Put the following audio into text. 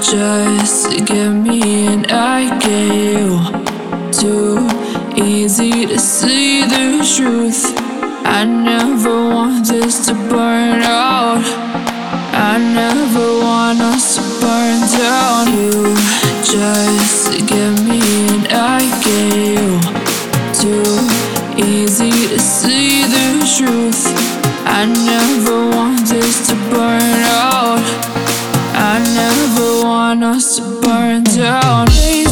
just get me and I get you. Too easy to see the truth. I never want this to burn out. I never want us to burn down. You just get me and I get you. Too easy to see the truth. I never want this to burn out. I never want us to burn down.